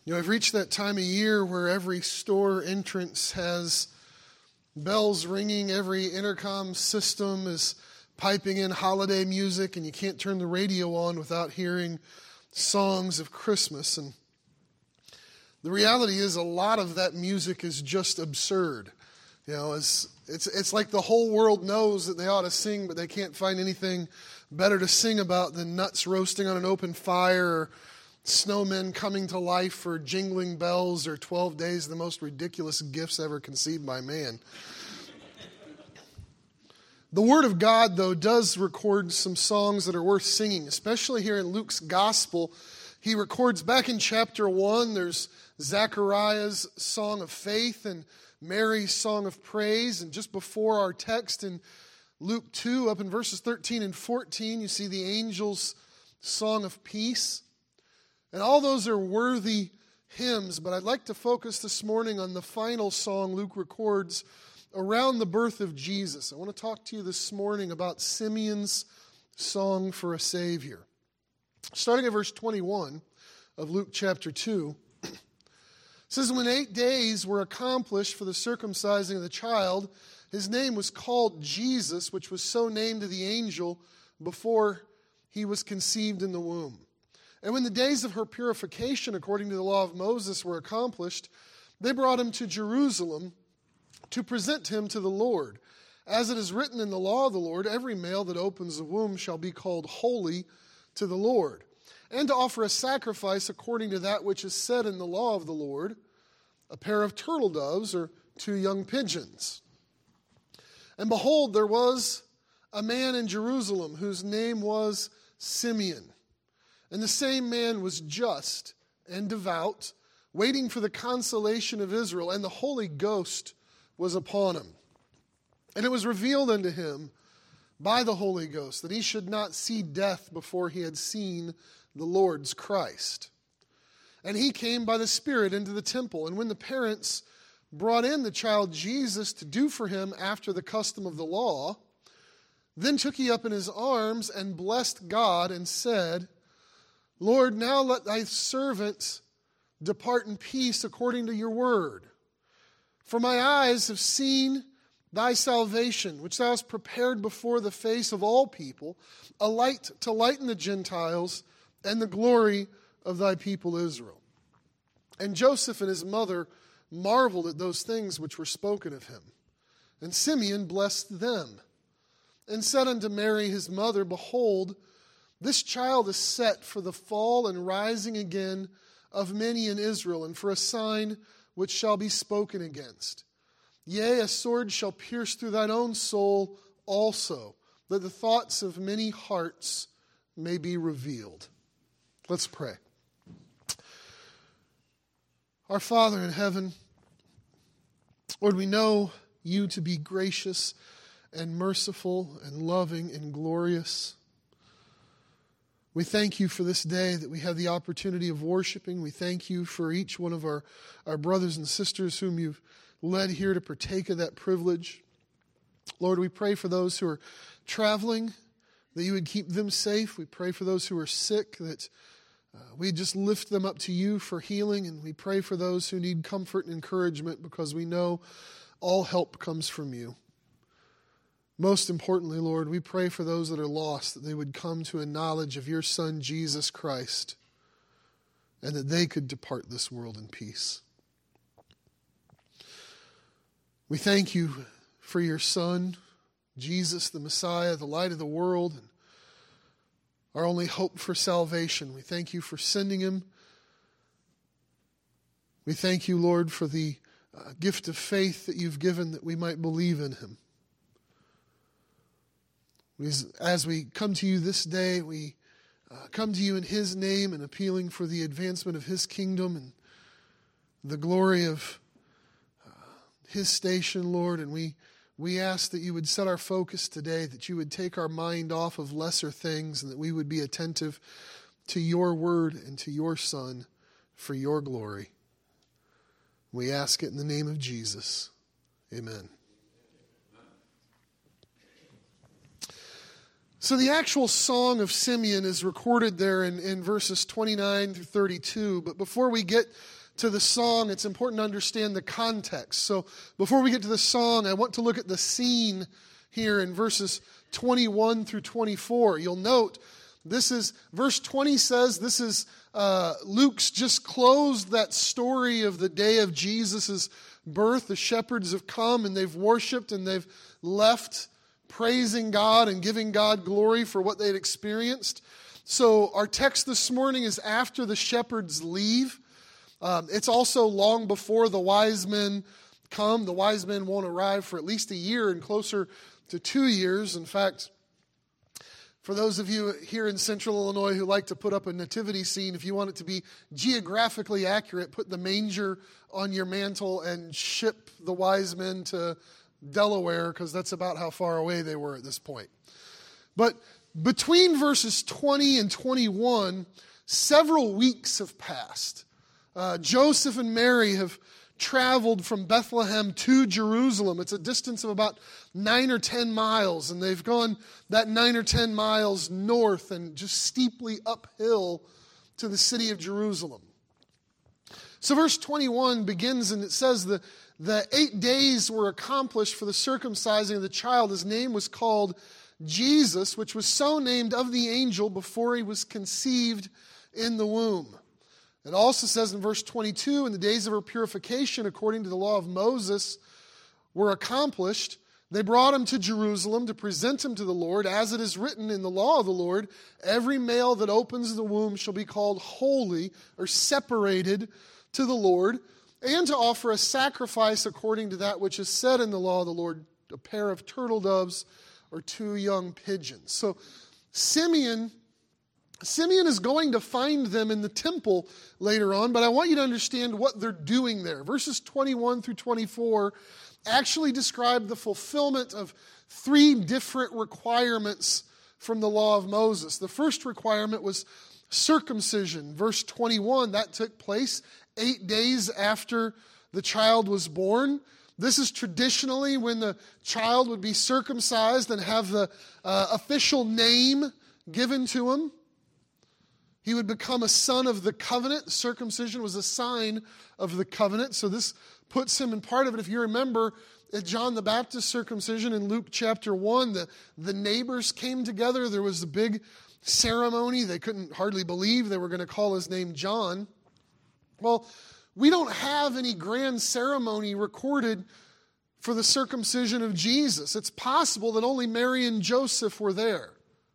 I've reached that time of year where every store entrance has bells ringing, every intercom system is piping in holiday music, and you can't turn the radio on without hearing songs of Christmas. And the reality is a lot of that music is just absurd. It's like the whole world knows that they ought to sing, but they can't find anything better to sing about than nuts roasting on an open fire, or snowmen coming to life, or jingling bells, or 12 days, the most ridiculous gifts ever conceived by man. The Word of God, though, does record some songs that are worth singing, especially here in Luke's Gospel. He records back in chapter 1, there's Zechariah's song of faith and Mary's song of praise. And just before our text in Luke 2, up in verses 13 and 14, you see the angel's song of peace. And all those are worthy hymns, but I'd like to focus this morning on the final song Luke records around the birth of Jesus. I want to talk to you this morning about Simeon's song for a Savior. Starting at verse 21 of Luke chapter 2, it says, "When 8 days were accomplished for the circumcising of the child, his name was called Jesus, which was so named to the angel before he was conceived in the womb. And when the days of her purification, according to the law of Moses, were accomplished, they brought him to Jerusalem to present him to the Lord. As it is written in the law of the Lord, every male that opens the womb shall be called holy to the Lord, and to offer a sacrifice according to that which is said in the law of the Lord, a pair of turtle doves or 2 young pigeons. And behold, there was a man in Jerusalem whose name was Simeon. And the same man was just and devout, waiting for the consolation of Israel, and the Holy Ghost was upon him. And it was revealed unto him by the Holy Ghost that he should not see death before he had seen the Lord's Christ. And he came by the Spirit into the temple. And when the parents brought in the child Jesus to do for him after the custom of the law, then took he up in his arms and blessed God and said, Lord, now let thy servant depart in peace according to your word. For my eyes have seen thy salvation, which thou hast prepared before the face of all people, a light to lighten the Gentiles and the glory of thy people Israel. And Joseph and his mother marveled at those things which were spoken of him. And Simeon blessed them, and said unto Mary his mother, Behold, this child is set for the fall and rising again of many in Israel, and for a sign which shall be spoken against. Yea, a sword shall pierce through thine own soul also, that the thoughts of many hearts may be revealed." Let's pray. Our Father in heaven, Lord, we know you to be gracious and merciful and loving and glorious. We thank you for this day that we have the opportunity of worshiping. We thank you for each one of our brothers and sisters whom you've led here to partake of that privilege. Lord, we pray for those who are traveling, that you would keep them safe. We pray for those who are sick, that we just lift them up to you for healing. And we pray for those who need comfort and encouragement, because we know all help comes from you. Most importantly, Lord, we pray for those that are lost, that they would come to a knowledge of your Son, Jesus Christ, and that they could depart this world in peace. We thank you for your Son, Jesus, the Messiah, the light of the world, and our only hope for salvation. We thank you for sending him. We thank you, Lord, for the gift of faith that you've given, that we might believe in him. As we come to you this day, we come to you in his name and appealing for the advancement of his kingdom and the glory of his station, Lord. And we ask that you would set our focus today, that you would take our mind off of lesser things, and that we would be attentive to your word and to your Son for your glory. We ask it in the name of Jesus. Amen. So the actual Song of Simeon is recorded there in verses 29 through 32. But before we get to the song, it's important to understand the context. So before we get to the song, I want to look at the scene here in verses 21 through 24. You'll note verse 20 says this is Luke's just closed that story of the day of Jesus' birth. The shepherds have come and they've worshiped and they've left praising God and giving God glory for what they'd experienced. So our text this morning is after the shepherds leave. It's also long before the wise men come. The wise men won't arrive for at least a year and closer to 2 years. In fact, for those of you here in Central Illinois who like to put up a nativity scene, if you want it to be geographically accurate, put the manger on your mantle and ship the wise men to Delaware, because that's about how far away they were at this point. But between verses 20 and 21, several weeks have passed. Joseph and Mary have traveled from Bethlehem to Jerusalem. It's a distance of about 9 or 10 miles, and they've gone that 9 or 10 miles north and just steeply uphill to the city of Jerusalem. So verse 21 begins, and it says the 8 days were accomplished for the circumcising of the child. His name was called Jesus, which was so named of the angel before he was conceived in the womb. It also says in verse 22, in the days of her purification, according to the law of Moses, were accomplished. They brought him to Jerusalem to present him to the Lord, as it is written in the law of the Lord, every male that opens the womb shall be called holy or separated to the Lord, and to offer a sacrifice according to that which is said in the law of the Lord, a pair of turtle doves or 2 young pigeons. So Simeon is going to find them in the temple later on, but I want you to understand what they're doing there. Verses 21 through 24 actually describe the fulfillment of 3 different requirements from the law of Moses. The first requirement was circumcision. Verse 21, that took place 8 days after the child was born. This is traditionally when the child would be circumcised and have the official name given to him. He would become a son of the covenant. Circumcision was a sign of the covenant. So this puts him in part of it. If you remember at John the Baptist's circumcision in Luke chapter 1, the neighbors came together. There was a big ceremony. They couldn't hardly believe they were going to call his name John. Well, we don't have any grand ceremony recorded for the circumcision of Jesus. It's possible that only Mary and Joseph were there.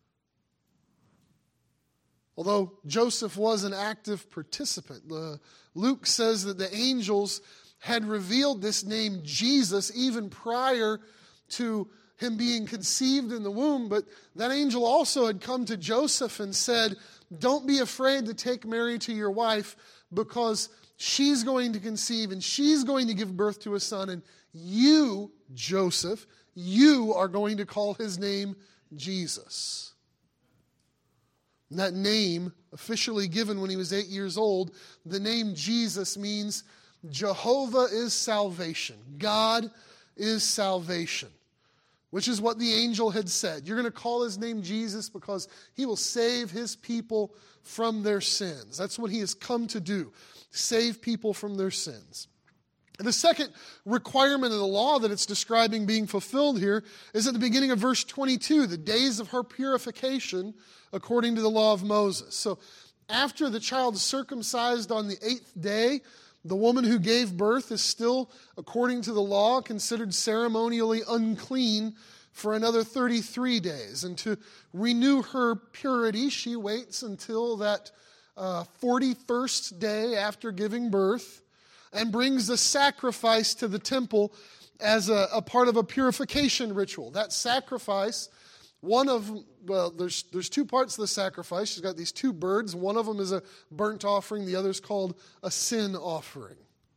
Although Joseph was an active participant. Luke says that the angels had revealed this name Jesus even prior to him being conceived in the womb. But that angel also had come to Joseph and said, don't be afraid to take Mary to your wife, because she's going to conceive and she's going to give birth to a son. And you, Joseph, you are going to call his name Jesus. And that name, officially given when he was 8 years old, the name Jesus means Jehovah is salvation. God is salvation, which is what the angel had said. You're going to call his name Jesus because he will save his people from their sins. That's what he has come to do, save people from their sins. And the second requirement of the law that it's describing being fulfilled here is at the beginning of verse 22, the days of her purification according to the law of Moses. So after the child is circumcised on the 8th day, the woman who gave birth is still, according to the law, considered ceremonially unclean for another 33 days. And to renew her purity, she waits until that 41st day after giving birth and brings a sacrifice to the temple as a part of a purification ritual. That sacrifice, there's 2 parts of the sacrifice. She's got these 2 birds. One of them is a burnt offering. The other is called a sin offering.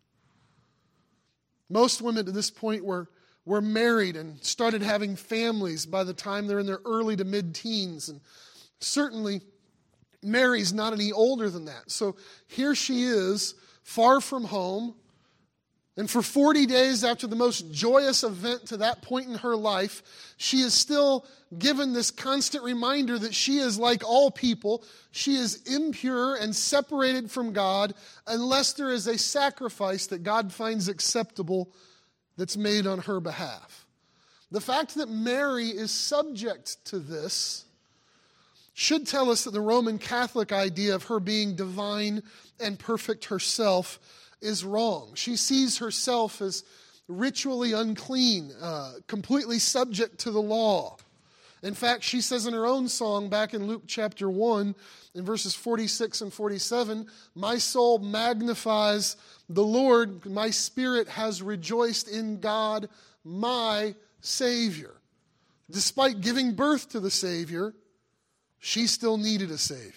Most women at this point were married and started having families by the time they're in their early to mid-teens. And certainly Mary's not any older than that. So here she is, far from home, And for 40 days after the most joyous event to that point in her life, she is still given this constant reminder that she is like all people. She is impure and separated from God unless there is a sacrifice that God finds acceptable that's made on her behalf. The fact that Mary is subject to this should tell us that the Roman Catholic idea of her being divine and perfect herself is wrong. She sees herself as ritually unclean, completely subject to the law. In fact, she says in her own song back in Luke chapter 1, in verses 46 and 47, "My soul magnifies the Lord, my spirit has rejoiced in God, my Savior." Despite giving birth to the Savior, she still needed a Savior.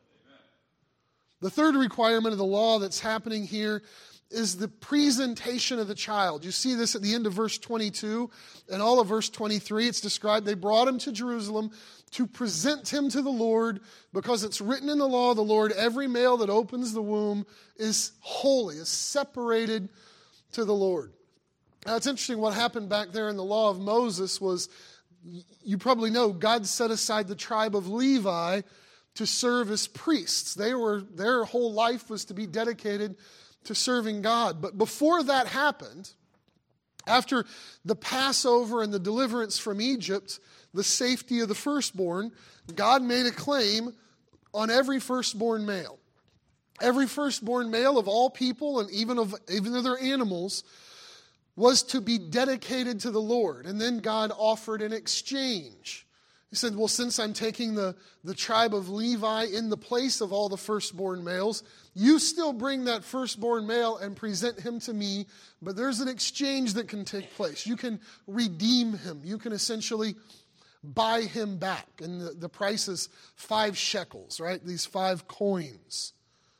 The third requirement of the law that's happening here is the presentation of the child. You see this at the end of verse 22 and all of verse 23. It's described, they brought him to Jerusalem to present him to the Lord, because it's written in the law of the Lord, every male that opens the womb is holy, is separated to the Lord. Now it's interesting what happened back there in the law of Moses was, you probably know, God set aside the tribe of Levi to serve as priests. Their whole life was to be dedicated to serving God. But before that happened, after the Passover and the deliverance from Egypt, the safety of the firstborn, God made a claim on every firstborn male. Every firstborn male of all people and even of their animals was to be dedicated to the Lord. And then God offered an exchange. He said, well, since I'm taking the tribe of Levi in the place of all the firstborn males, you still bring that firstborn male and present him to me, but there's an exchange that can take place. You can redeem him. You can essentially buy him back. And the price is 5 shekels, right? These 5 coins.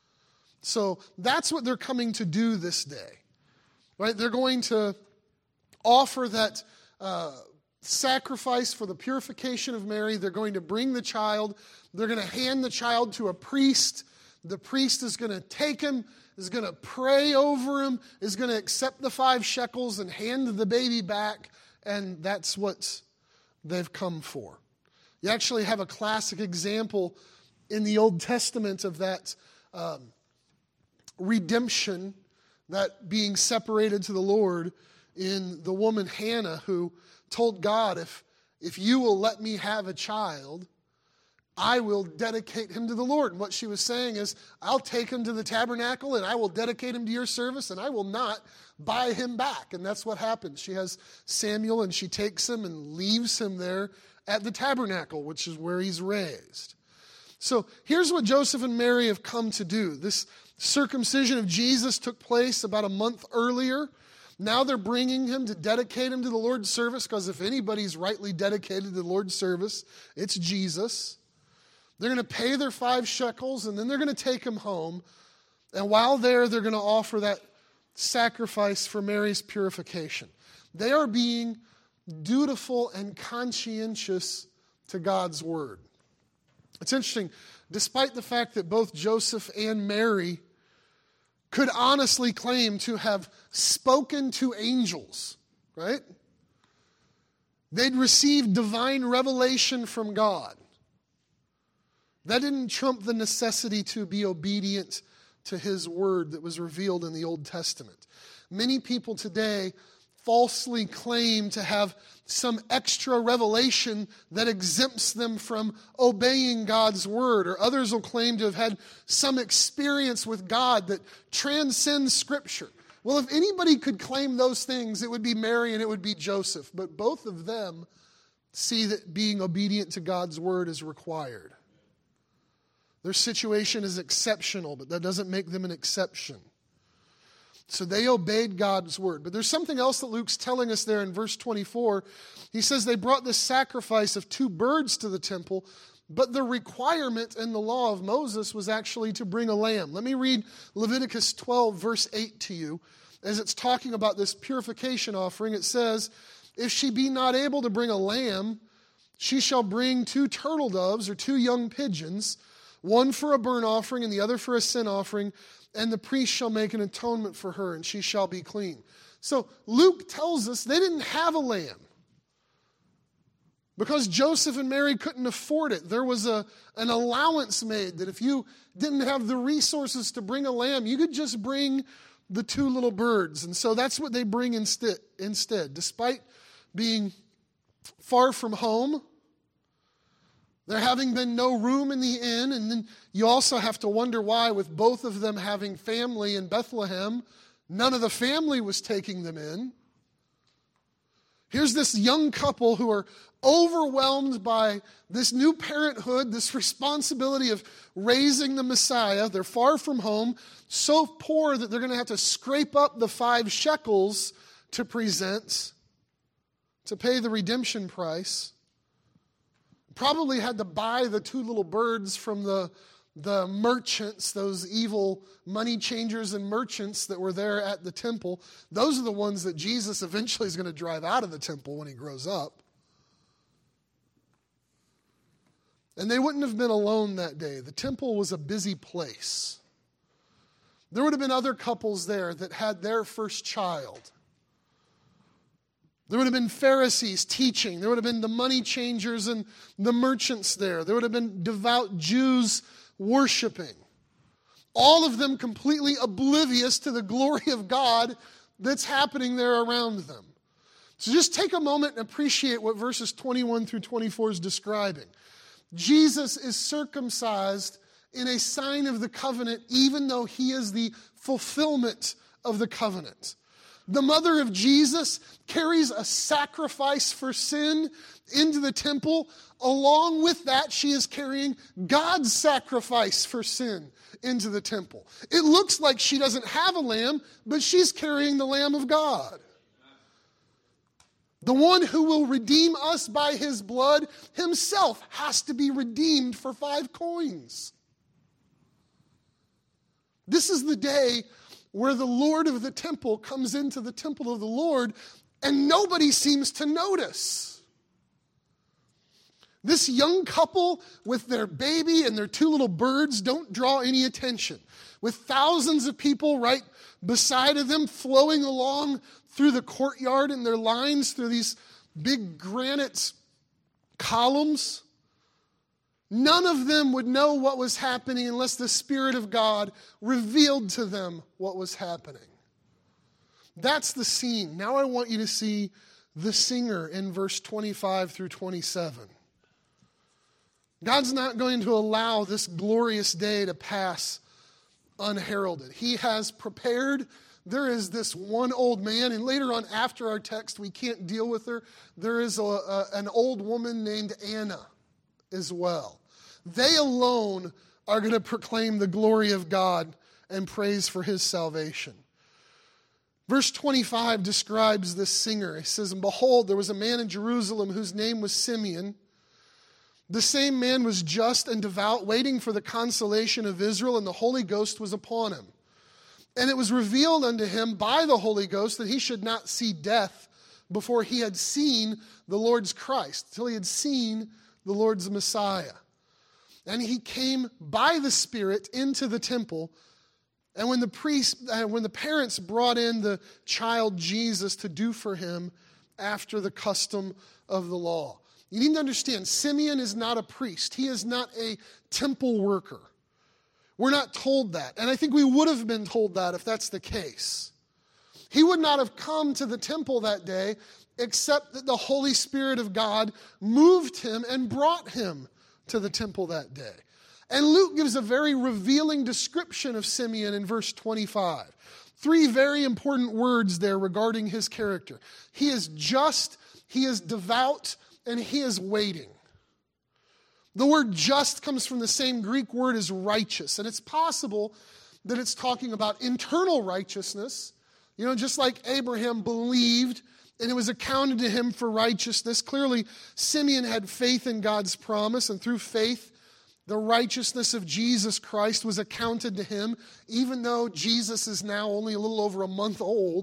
So that's what they're coming to do this day, right? They're going to offer that sacrifice for the purification of Mary. They're going to bring the child. They're going to hand the child to a priest. The priest is going to take him, is going to pray over him, is going to accept the 5 shekels and hand the baby back, and that's what they've come for. You actually have a classic example in the Old Testament of that redemption, that being separated to the Lord, in the woman Hannah, who told God, if you will let me have a child, I will dedicate him to the Lord. And what she was saying is, I'll take him to the tabernacle and I will dedicate him to your service and I will not buy him back. And that's what happens. She has Samuel and she takes him and leaves him there at the tabernacle, which is where he's raised. So here's what Joseph and Mary have come to do. This circumcision of Jesus took place about a month earlier. Now they're bringing him to dedicate him to the Lord's service, because if anybody's rightly dedicated to the Lord's service, it's Jesus. They're going to pay their 5 shekels, and then they're going to take him home. And while there, they're going to offer that sacrifice for Mary's purification. They are being dutiful and conscientious to God's word. It's interesting, despite the fact that both Joseph and Mary could honestly claim to have spoken to angels, right? They'd received divine revelation from God. That didn't trump the necessity to be obedient to his word that was revealed in the Old Testament. Many people today falsely claim to have some extra revelation that exempts them from obeying God's word, or others will claim to have had some experience with God that transcends Scripture. Well, if anybody could claim those things, it would be Mary and it would be Joseph, but both of them see that being obedient to God's word is required. Their situation is exceptional, but that doesn't make them an exception. So they obeyed God's word. But there's something else that Luke's telling us there in verse 24. He says they brought this sacrifice of 2 birds to the temple, but the requirement in the law of Moses was actually to bring a lamb. Let me read Leviticus 12, verse 8 to you. As it's talking about this purification offering, it says, if she be not able to bring a lamb, she shall bring 2 turtle doves or 2 young pigeons, one for a burnt offering and the other for a sin offering, and the priest shall make an atonement for her, and she shall be clean. So Luke tells us they didn't have a lamb because Joseph and Mary couldn't afford it. There was an allowance made that if you didn't have the resources to bring a lamb, you could just bring the two little birds. And so that's what they bring instead. Despite being far from home, there having been no room in the inn, and then you also have to wonder why, with both of them having family in Bethlehem, none of the family was taking them in. Here's this young couple who are overwhelmed by this new parenthood, this responsibility of raising the Messiah. They're far from home, so poor that they're going to have to scrape up the 5 shekels to present, to pay the redemption price. Probably had to buy the 2 little birds from the merchants, those evil money changers and merchants that were there at the temple. Those are the ones that Jesus eventually is going to drive out of the temple when he grows up. And they wouldn't have been alone that day. The temple was a busy place. There would have been other couples there that had their first child. There would have been Pharisees teaching. There would have been the money changers and the merchants there. There would have been devout Jews worshiping. All of them completely oblivious to the glory of God that's happening there around them. So just take a moment and appreciate what verses 21 through 24 is describing. Jesus is circumcised in a sign of the covenant, even though he is the fulfillment of the covenant. The mother of Jesus carries a sacrifice for sin into the temple. Along with that, she is carrying God's sacrifice for sin into the temple. It looks like she doesn't have a lamb, but she's carrying the Lamb of God. The one who will redeem us by his blood himself has to be redeemed for 5 coins. This is the day where the Lord of the temple comes into the temple of the Lord and nobody seems to notice. This young couple with their baby and their 2 little birds don't draw any attention. With thousands of people right beside of them flowing along through the courtyard in their lines through these big granite columns, none of them would know what was happening unless the Spirit of God revealed to them what was happening. That's the scene. Now I want you to see the singer in verse 25 through 27. God's not going to allow this glorious day to pass unheralded. He has prepared. There is this one old man, and later on after our text, we can't deal with her. There is an old woman named Anna as well. They alone are going to proclaim the glory of God and praise for his salvation. Verse 25 describes this singer. It says, "And behold, there was a man in Jerusalem whose name was Simeon. The same man was just and devout, waiting for the consolation of Israel, and the Holy Ghost was upon him. And it was revealed unto him by the Holy Ghost that he should not see death before he had seen the Lord's Christ, till he had seen the Lord's Messiah. And he came by the Spirit into the temple. And when the parents brought in the child Jesus to do for him after the custom of the law." You need to understand, Simeon is not a priest. He is not a temple worker. We're not told that. And I think we would have been told that if that's the case. He would not have come to the temple that day except that the Holy Spirit of God moved him and brought him to the temple that day. And Luke gives a very revealing description of Simeon in verse 25. 3 very important words there regarding his character. He is just, he is devout, and he is waiting. The word just comes from the same Greek word as righteous. And it's possible that it's talking about internal righteousness. You know, just like Abraham believed and it was accounted to him for righteousness. Clearly, Simeon had faith in God's promise, and through faith, the righteousness of Jesus Christ was accounted to him, even though Jesus is now only a little over a month old.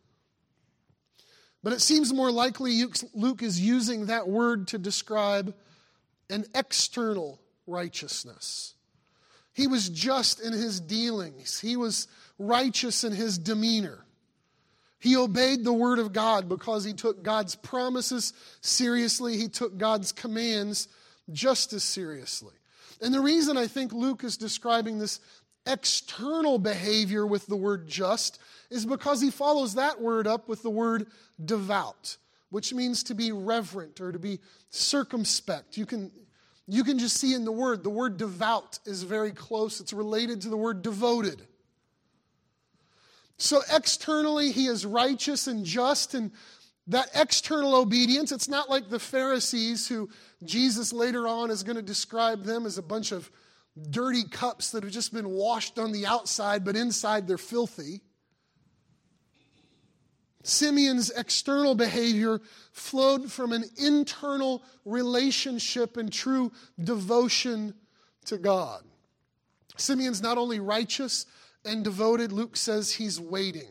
But it seems more likely Luke is using that word to describe an external righteousness. He was just in his dealings. He was righteous in his demeanor. He obeyed the word of God because he took God's promises seriously. He took God's commands just as seriously. And the reason I think Luke is describing this external behavior with the word just is because he follows that word up with the word devout, which means to be reverent or to be circumspect. You can just see in the word devout is very close. It's related to the word devoted. So externally, he is righteous and just, and that external obedience, it's not like the Pharisees who Jesus later on is going to describe them as a bunch of dirty cups that have just been washed on the outside, but inside they're filthy. Simeon's external behavior flowed from an internal relationship and true devotion to God. Simeon's not only righteous and devoted, Luke says he's waiting.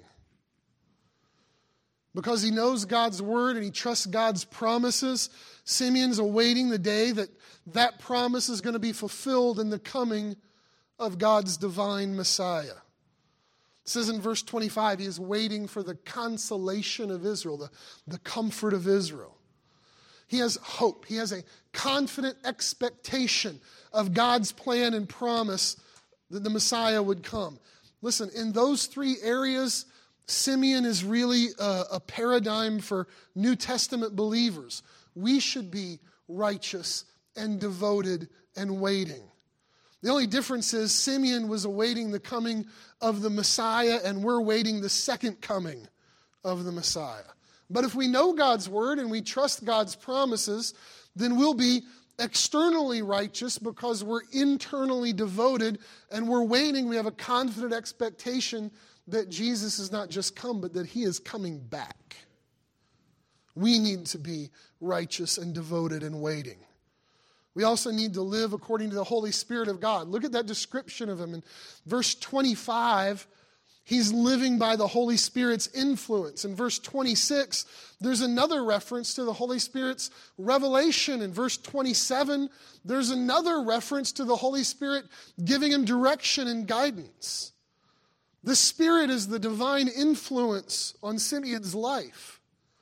Because he knows God's word and he trusts God's promises, Simeon's awaiting the day that promise is going to be fulfilled in the coming of God's divine Messiah. It says in verse 25, he is waiting for the consolation of Israel, the comfort of Israel. He has hope. He has a confident expectation of God's plan and promise that the Messiah would come. Listen, in those three areas, Simeon is really a paradigm for New Testament believers. We should be righteous and devoted and waiting. The only difference is Simeon was awaiting the coming of the Messiah, and we're waiting the second coming of the Messiah. But if we know God's word and we trust God's promises, then we'll be externally righteous because we're internally devoted and we're waiting. We have a confident expectation that Jesus has not just come, but that he is coming back. We need to be righteous and devoted and waiting. We also need to live according to the Holy Spirit of God. Look at that description of him. In verse 25, he's living by the Holy Spirit's influence. In verse 26, there's another reference to the Holy Spirit's revelation. In verse 27, there's another reference to the Holy Spirit giving him direction and guidance. The Spirit is the divine influence on Simeon's life.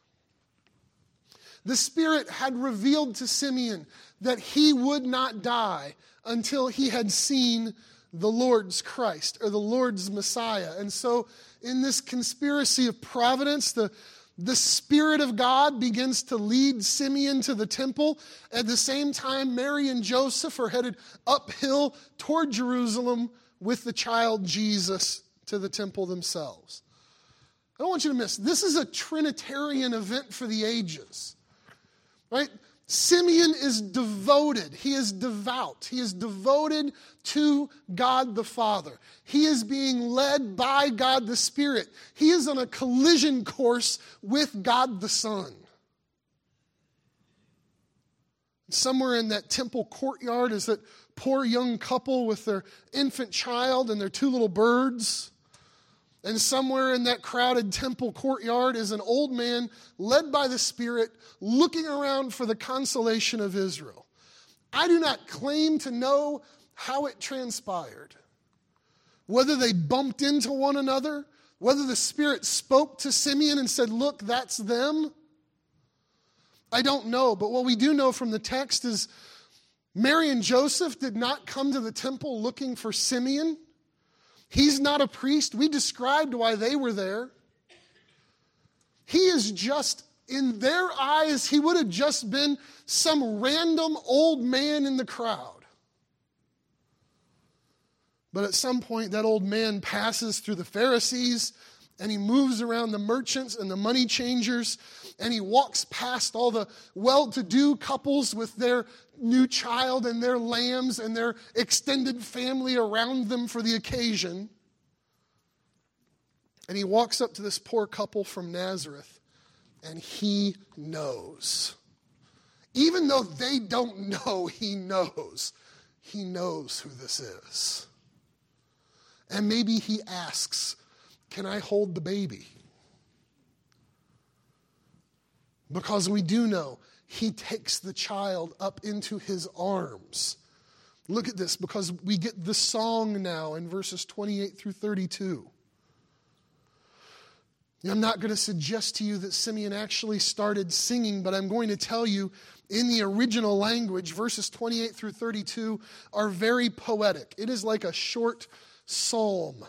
The Spirit had revealed to Simeon that he would not die until he had seen the Lord's Christ or the Lord's Messiah. And so in this conspiracy of providence, the Spirit of God begins to lead Simeon to the temple. At the same time, Mary and Joseph are headed uphill toward Jerusalem with the child Jesus to the temple themselves. I don't want you to miss, this is a Trinitarian event for the ages. Right? Simeon is devoted. He is devout. He is devoted to God the Father. He is being led by God the Spirit. He is on a collision course with God the Son. Somewhere in that temple courtyard is that poor young couple with their infant child and their two little birds. And somewhere in that crowded temple courtyard is an old man led by the Spirit looking around for the consolation of Israel. I do not claim to know how it transpired. Whether they bumped into one another, whether the Spirit spoke to Simeon and said, "Look, that's them." I don't know, but what we do know from the text is Mary and Joseph did not come to the temple looking for Simeon. He's not a priest. We described why they were there. He is just, in their eyes, he would have just been some random old man in the crowd. But at some point, that old man passes through the Pharisees, and he moves around the merchants and the money changers, and he walks past all the well-to-do couples with their new child and their lambs and their extended family around them for the occasion. And he walks up to this poor couple from Nazareth, and he knows. Even though they don't know, he knows. He knows who this is. And maybe he asks, "Can I hold the baby?" Because we do know he takes the child up into his arms Look at this, because we get the song now in verses 28 through 32. I'm not going to suggest to you that Simeon actually started singing, but I'm going to tell you in the original language, verses 28 through 32 are very poetic. It is like a short psalm.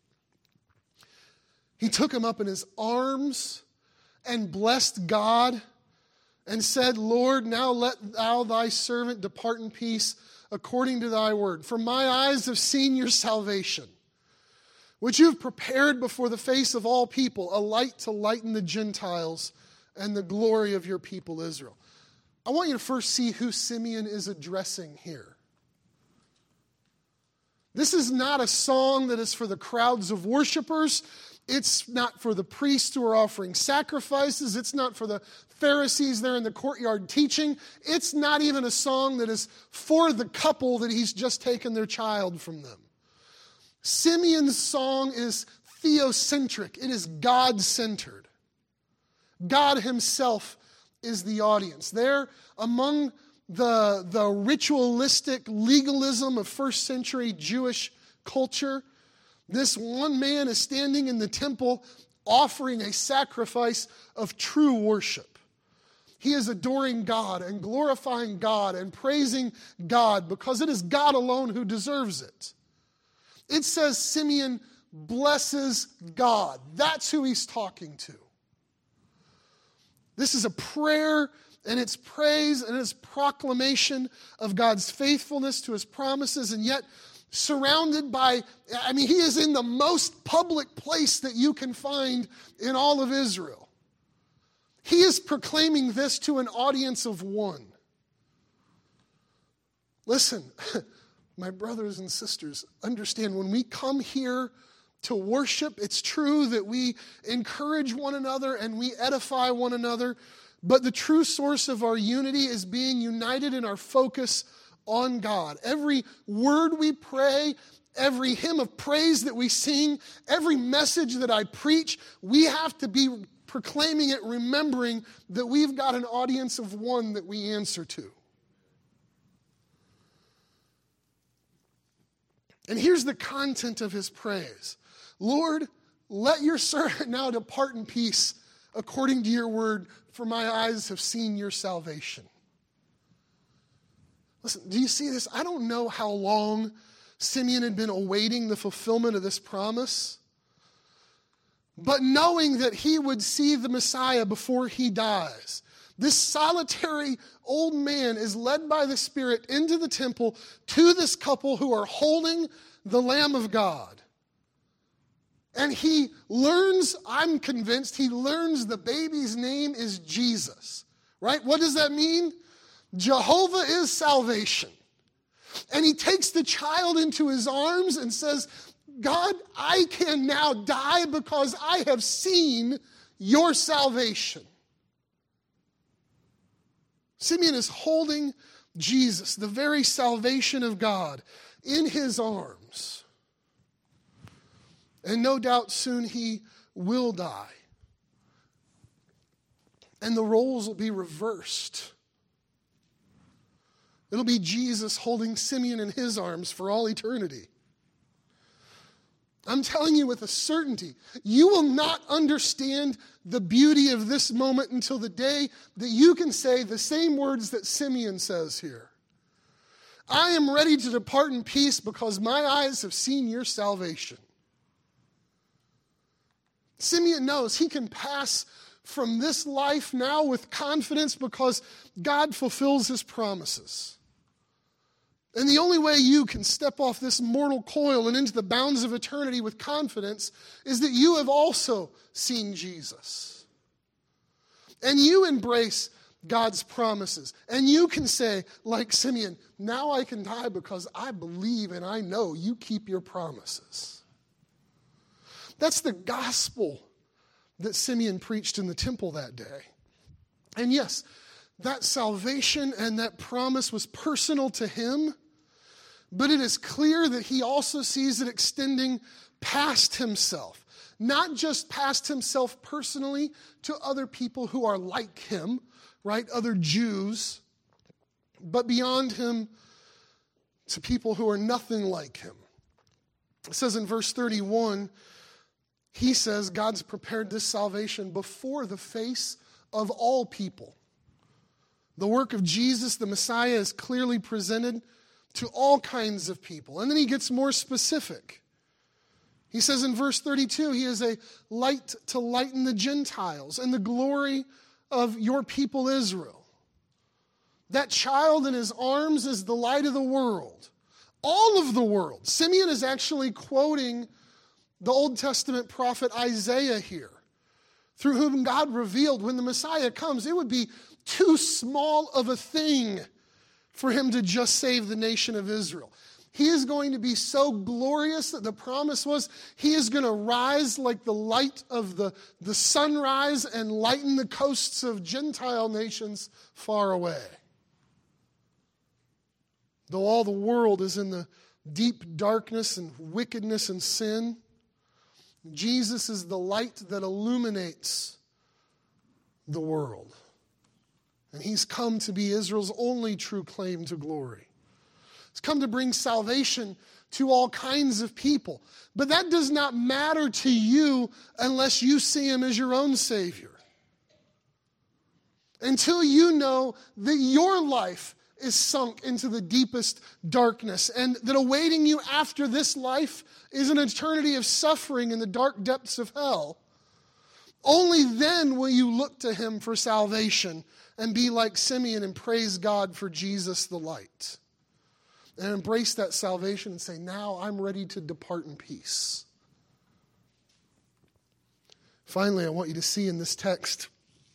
He took him up in his arms and blessed God and said, Lord, now let thou thy servant depart in peace according to thy word. For my eyes have seen your salvation, which you have prepared before the face of all people, a light to lighten the Gentiles and the glory of your people Israel. I want you to first see who Simeon is addressing here. This is not a song that is for the crowds of worshipers. It's not for the priests who are offering sacrifices. It's not for the Pharisees there in the courtyard teaching. It's not even a song that is for the couple that he's just taken their child from them. Simeon's song is theocentric. It is God-centered. God himself is the audience. There, among the ritualistic legalism of first century Jewish culture, this one man is standing in the temple offering a sacrifice of true worship. He is adoring God and glorifying God and praising God because it is God alone who deserves it. It says Simeon blesses God. That's who he's talking to. This is a prayer, and it's praise, and it's proclamation of God's faithfulness to his promises, and yet surrounded by, he is in the most public place that you can find in all of Israel. He is proclaiming this to an audience of one. Listen, my brothers and sisters, understand when we come here to worship, it's true that we encourage one another and we edify one another, but the true source of our unity is being united in our focus on God. Every word we pray, every hymn of praise that we sing, every message that I preach, we have to be proclaiming it, remembering that we've got an audience of one that we answer to. And here's the content of his praise. Lord, let your servant now depart in peace according to your word, for my eyes have seen your salvation. Listen, do you see this? I don't know how long Simeon had been awaiting the fulfillment of this promise, but knowing that he would see the Messiah before he dies, this solitary old man is led by the Spirit into the temple to this couple who are holding the Lamb of God. And he learns, I'm convinced, he learns the baby's name is Jesus. Right? What does that mean? Jehovah is salvation. And he takes the child into his arms and says, God, I can now die because I have seen your salvation. Simeon is holding Jesus, the very salvation of God, in his arms. And no doubt soon he will die. And the roles will be reversed. It'll be Jesus holding Simeon in his arms for all eternity. I'm telling you with a certainty, you will not understand the beauty of this moment until the day that you can say the same words that Simeon says here. I am ready to depart in peace because my eyes have seen your salvation. Simeon knows he can pass from this life now with confidence because God fulfills his promises. And the only way you can step off this mortal coil and into the bounds of eternity with confidence is that you have also seen Jesus. And you embrace God's promises. And you can say, like Simeon, now I can die because I believe and I know you keep your promises. That's the gospel that Simeon preached in the temple that day. And yes, that salvation and that promise was personal to him, but it is clear that he also sees it extending past himself. Not just past himself personally to other people who are like him, right? Other Jews, but beyond him to people who are nothing like him. It says in verse 31, he says God's prepared this salvation before the face of all people. The work of Jesus, the Messiah, is clearly presented to all kinds of people. And then he gets more specific. He says in verse 32, he is a light to lighten the Gentiles and the glory of your people Israel. That child in his arms is the light of the world. All of the world. Simeon is actually quoting the Old Testament prophet Isaiah here, through whom God revealed when the Messiah comes, it would be too small of a thing for him to just save the nation of Israel. He is going to be so glorious that the promise was he is going to rise like the light of the sunrise and lighten the coasts of Gentile nations far away. Though all the world is in the deep darkness and wickedness and sin, Jesus is the light that illuminates the world. And he's come to be Israel's only true claim to glory. He's come to bring salvation to all kinds of people. But that does not matter to you unless you see him as your own Savior. Until you know that your life is sunk into the deepest darkness, and that awaiting you after this life is an eternity of suffering in the dark depths of hell, only then will you look to him for salvation and be like Simeon and praise God for Jesus the light. And embrace that salvation and say, now I'm ready to depart in peace. Finally, I want you to see in this text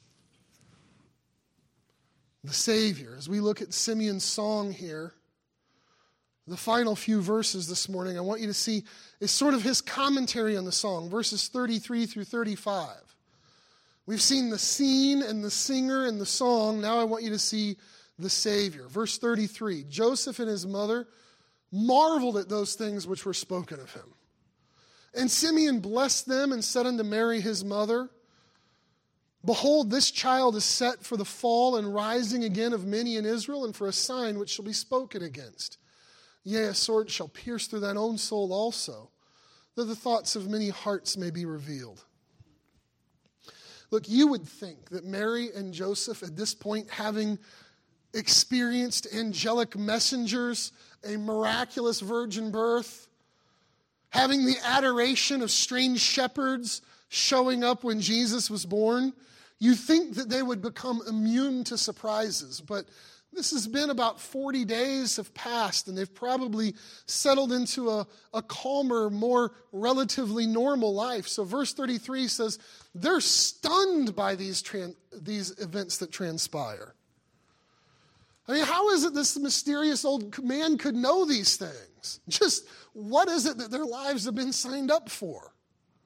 the Savior. As we look at Simeon's song here, the final few verses this morning, I want you to see is sort of his commentary on the song, verses 33 through 35. We've seen the scene and the singer and the song. Now I want you to see the Savior. Verse 33, Joseph and his mother marveled at those things which were spoken of him. And Simeon blessed them and said unto Mary his mother, behold, this child is set for the fall and rising again of many in Israel, and for a sign which shall be spoken against. Yea, a sword shall pierce through thine own soul also, that the thoughts of many hearts may be revealed. Look, you would think that Mary and Joseph at this point, having experienced angelic messengers, a miraculous virgin birth, having the adoration of strange shepherds showing up when Jesus was born, you think that they would become immune to surprises. But this has been about 40 days have passed, and they've probably settled into a calmer, more relatively normal life. So verse 33 says, they're stunned by these events that transpire. I mean, how is it this mysterious old man could know these things? Just what is it that their lives have been signed up for?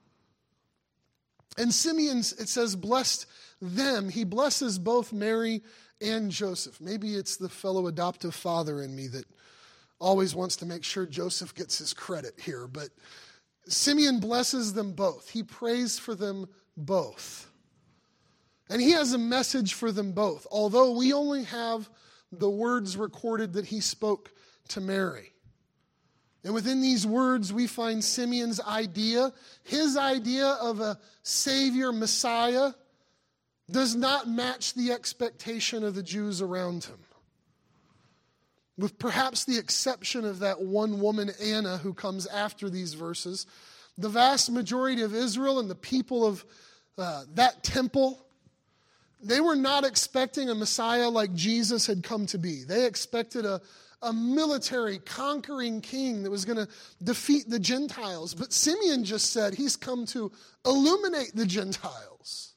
And Simeon, it says, blessed them. He blesses both Mary and Joseph. Maybe it's the fellow adoptive father in me that always wants to make sure Joseph gets his credit here. But Simeon blesses them both. He prays for them both. And he has a message for them both, although we only have the words recorded that he spoke to Mary. And within these words, we find Simeon's idea. His idea of a Savior, Messiah, does not match the expectation of the Jews around him. With perhaps the exception of that one woman, Anna, who comes after these verses, the vast majority of Israel and the people of that temple, they were not expecting a Messiah like Jesus had come to be. They expected a military conquering king that was going to defeat the Gentiles. But Simeon just said he's come to illuminate the Gentiles.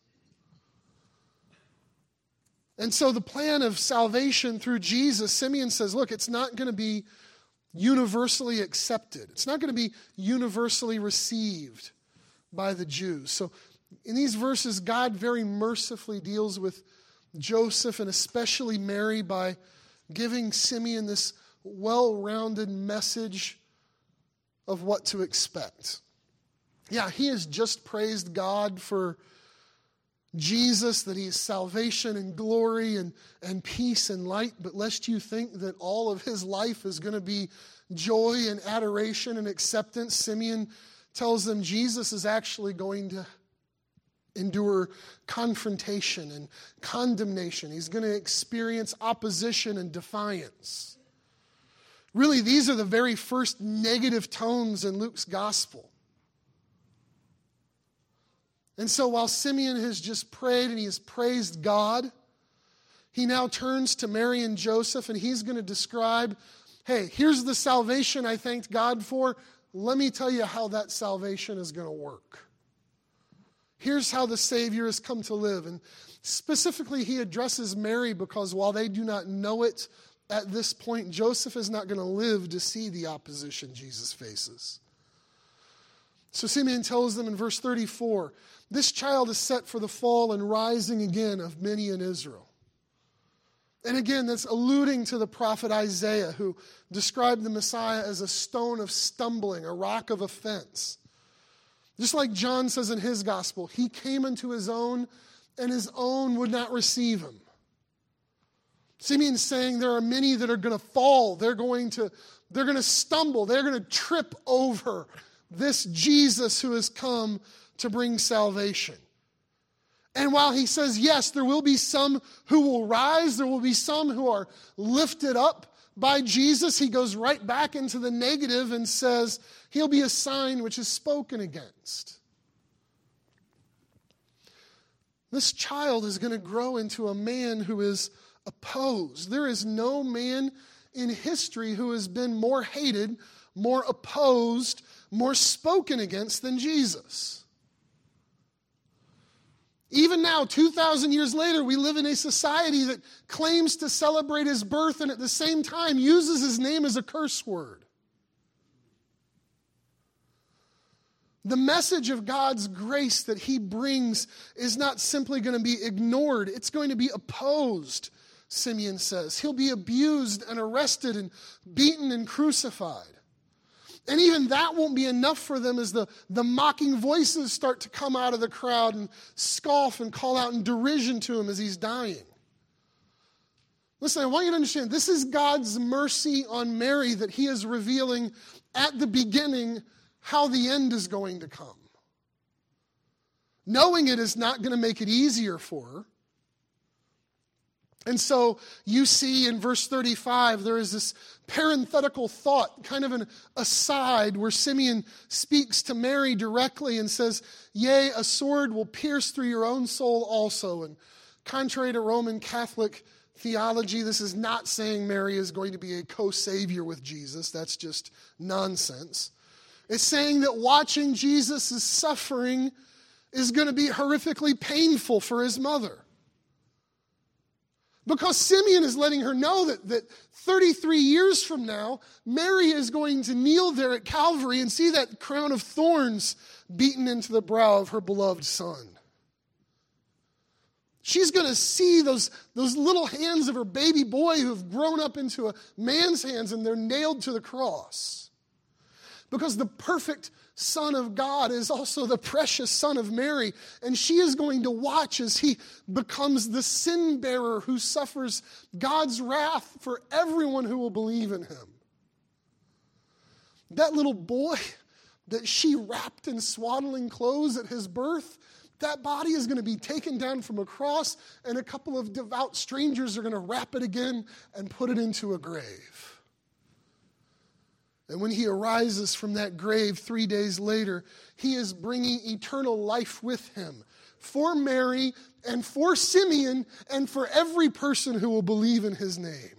And so the plan of salvation through Jesus, Simeon says, look, it's not going to be universally accepted. It's not going to be universally received by the Jews. So in these verses, God very mercifully deals with Joseph and especially Mary by giving Simeon this well-rounded message of what to expect. Yeah, he has just praised God for Jesus, that he is salvation and glory and peace and light, but lest you think that all of his life is going to be joy and adoration and acceptance, Simeon tells them Jesus is actually going to endure confrontation and condemnation. He's going to experience opposition and defiance. Really, these are the very first negative tones in Luke's gospel. And so while Simeon has just prayed and he has praised God, he now turns to Mary and Joseph and he's going to describe, hey, here's the salvation I thanked God for. Let me tell you how that salvation is going to work. Here's how the Savior has come to live. And specifically, he addresses Mary because while they do not know it at this point, Joseph is not going to live to see the opposition Jesus faces. So Simeon tells them in verse 34, this child is set for the fall and rising again of many in Israel. And again, that's alluding to the prophet Isaiah, who described the Messiah as a stone of stumbling, a rock of offense. Just like John says in his gospel, he came unto his own, and his own would not receive him. Simeon's saying there are many that are going to fall. They're going to stumble. They're going to trip over this Jesus who has come to bring salvation. And while he says, yes, there will be some who will rise, there will be some who are lifted up by Jesus, he goes right back into the negative and says, he'll be a sign which is spoken against. This child is going to grow into a man who is opposed. There is no man in history who has been more hated, more opposed, more spoken against than Jesus. Even now, 2,000 years later, we live in a society that claims to celebrate his birth and at the same time uses his name as a curse word. The message of God's grace that he brings is not simply going to be ignored. It's going to be opposed, Simeon says. He'll be abused and arrested and beaten and crucified. And even that won't be enough for them as the mocking voices start to come out of the crowd and scoff and call out in derision to him as he's dying. Listen, I want you to understand, this is God's mercy on Mary that he is revealing at the beginning how the end is going to come. Knowing it is not going to make it easier for her. And so you see in verse 35, there is this parenthetical thought, kind of an aside, where Simeon speaks to Mary directly and says, yea, a sword will pierce through your own soul also. And contrary to Roman Catholic theology, this is not saying Mary is going to be a co-savior with Jesus. That's just nonsense. It's saying that watching Jesus' suffering is going to be horrifically painful for his mother. Because Simeon is letting her know that 33 years from now, Mary is going to kneel there at Calvary and see that crown of thorns beaten into the brow of her beloved son. She's going to see those little hands of her baby boy who have grown up into a man's hands and they're nailed to the cross. Because the perfect Son of God is also the precious Son of Mary. And she is going to watch as he becomes the sin bearer who suffers God's wrath for everyone who will believe in him. That little boy that she wrapped in swaddling clothes at his birth, that body is going to be taken down from a cross, and a couple of devout strangers are going to wrap it again and put it into a grave. And when he arises from that grave 3 days later, he is bringing eternal life with him for Mary and for Simeon and for every person who will believe in his name.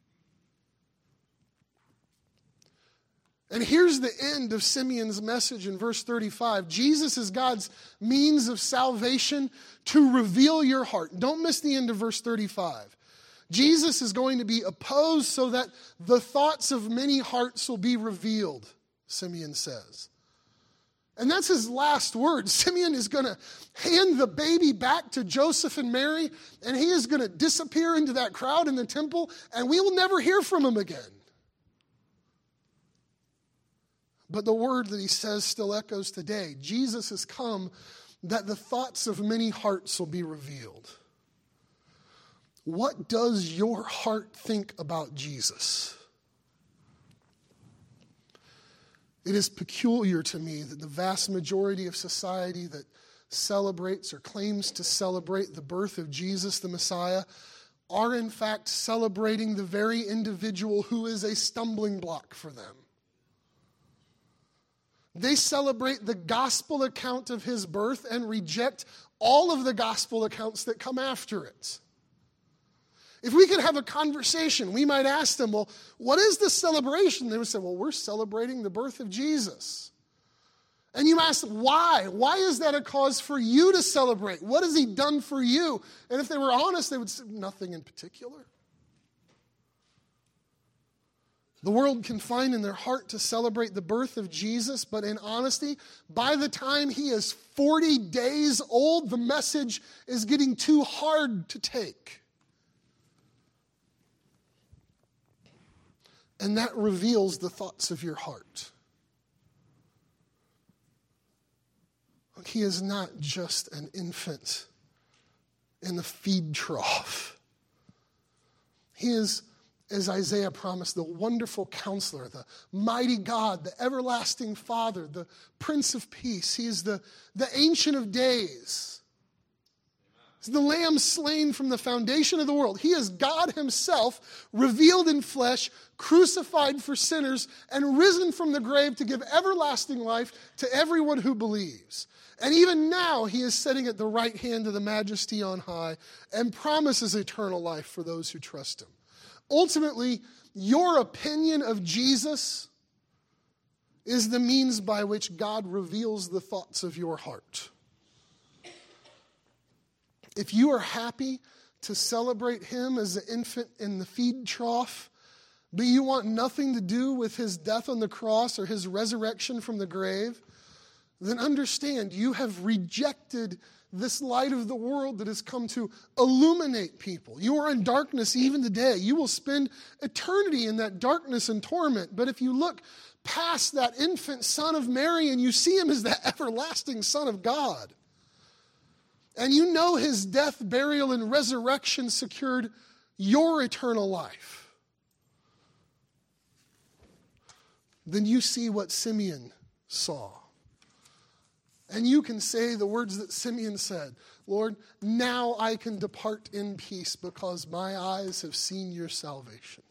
And here's the end of Simeon's message in verse 35. Jesus is God's means of salvation to reveal your heart. Don't miss the end of verse 35. Jesus is going to be opposed so that the thoughts of many hearts will be revealed, Simeon says. And that's his last word. Simeon is going to hand the baby back to Joseph and Mary, and he is going to disappear into that crowd in the temple, and we will never hear from him again. But the word that he says still echoes today. Jesus has come that the thoughts of many hearts will be revealed. What does your heart think about Jesus? It is peculiar to me that the vast majority of society that celebrates or claims to celebrate the birth of Jesus the Messiah are in fact celebrating the very individual who is a stumbling block for them. They celebrate the gospel account of his birth and reject all of the gospel accounts that come after it. If we could have a conversation, we might ask them, well, what is the celebration? They would say, well, we're celebrating the birth of Jesus. And you ask, why? Why is that a cause for you to celebrate? What has he done for you? And if they were honest, they would say, nothing in particular. The world can find in their heart to celebrate the birth of Jesus, but in honesty, by the time he is 40 days old, the message is getting too hard to take. And that reveals the thoughts of your heart. He is not just an infant in the feed trough. He is, as Isaiah promised, the wonderful counselor, the mighty God, the everlasting Father, the Prince of Peace. He is the Ancient of Days. He's the Lamb slain from the foundation of the world. He is God himself, revealed in flesh, crucified for sinners, and risen from the grave to give everlasting life to everyone who believes. And even now, he is sitting at the right hand of the Majesty on high and promises eternal life for those who trust him. Ultimately, your opinion of Jesus is the means by which God reveals the thoughts of your heart. If you are happy to celebrate him as an infant in the feed trough, but you want nothing to do with his death on the cross or his resurrection from the grave, then understand you have rejected this light of the world that has come to illuminate people. You are in darkness even today. You will spend eternity in that darkness and torment. But if you look past that infant son of Mary and you see him as the everlasting Son of God, and you know his death, burial, and resurrection secured your eternal life, then you see what Simeon saw. And you can say the words that Simeon said, Lord, now I can depart in peace because my eyes have seen your salvation.